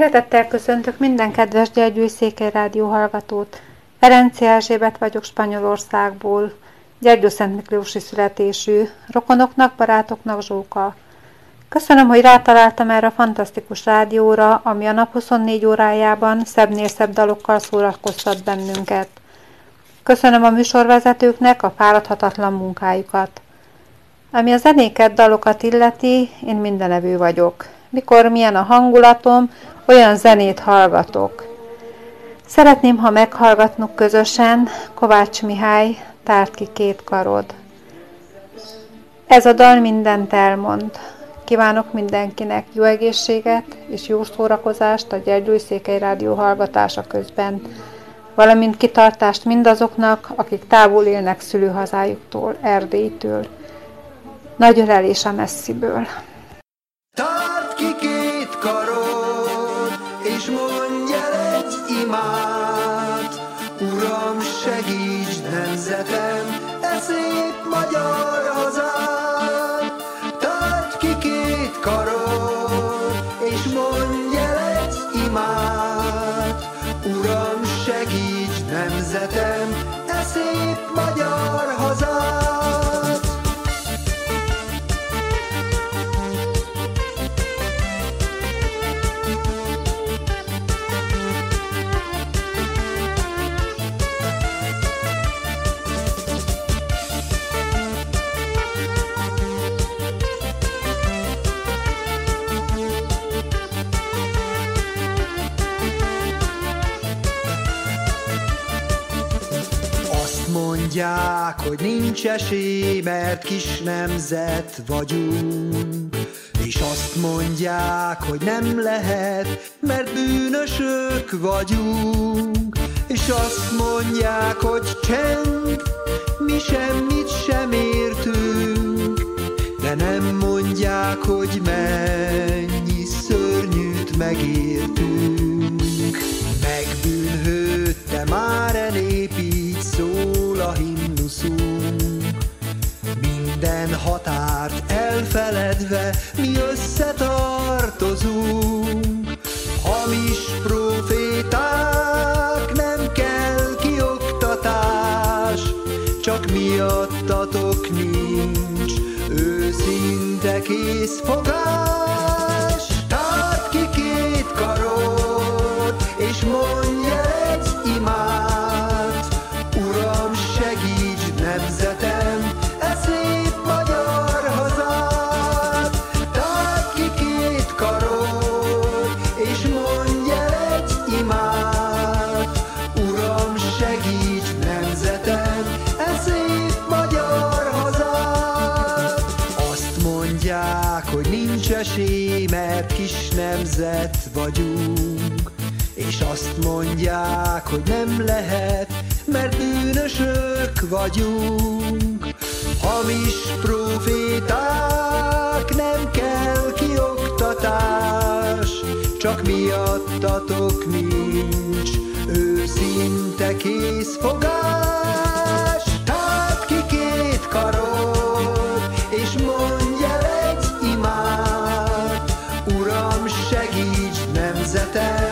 Szeretettel köszöntök minden kedves Gyergyószékely Rádió hallgatót. Ferenci Erzsébet vagyok Spanyolországból, Gyergyószentmiklósi születésű, rokonoknak, barátoknak Zsóka. Köszönöm, hogy rátaláltam erre a fantasztikus rádióra, ami a nap 24 órájában szebbnél szebb dalokkal szórakoztat bennünket. Köszönöm a műsorvezetőknek a fáradhatatlan munkájukat. Ami a zenéket, dalokat illeti, én mindenevő vagyok. Mikor milyen a hangulatom, olyan zenét hallgatok. Szeretném, ha meghallgatnuk közösen Kovács Mihály, Tárt ki két karod. Ez a dal mindent elmond. Kívánok mindenkinek jó egészséget és jó szórakozást a Gyergyószékely Rádió hallgatása közben, valamint kitartást mindazoknak, akik távol élnek szülőhazájuktól, Erdélytől. Nagy ölelés a messziből. Tárd ki két karod, és mondj el egy imát. Uram, segíts nemzetem, e szép magyar hazám. Tárd ki két karod, és mondj el egy imát. Uram, segíts nemzetem, e szép magyar hazám. Mondják, hogy nincs esély, mert kis nemzet vagyunk. És azt mondják, hogy nem lehet, mert bűnösök vagyunk. És azt mondják, hogy csend, mi semmit sem értünk. De nem mondják, hogy mennyi szörnyűt megértünk. Megbűnhődte már a nép, így szól a himnuszunk. Minden határt elfeledve mi összetartozunk. Hamis proféták, nem kell kioktatás, csak miattatok nincs őszinte készfogás. Tárd ki két karod, és mondj egy imát. Uram, segíts nemzetem, e szép magyar hazát. Tárd ki két karod, és mondj egy imát. Uram, segíts nemzetem, e szép magyar hazát. Azt mondják, hogy nincs esély, mert kis nemzet vagyunk. És azt mondják, hogy nem lehet, mert bűnösök vagyunk. Hamis proféták, nem kell kioktatás, csak miattatok nincs őszinte készfogás. Tárd ki két karod, és mondj el egy imát. Uram, segíts nemzetem,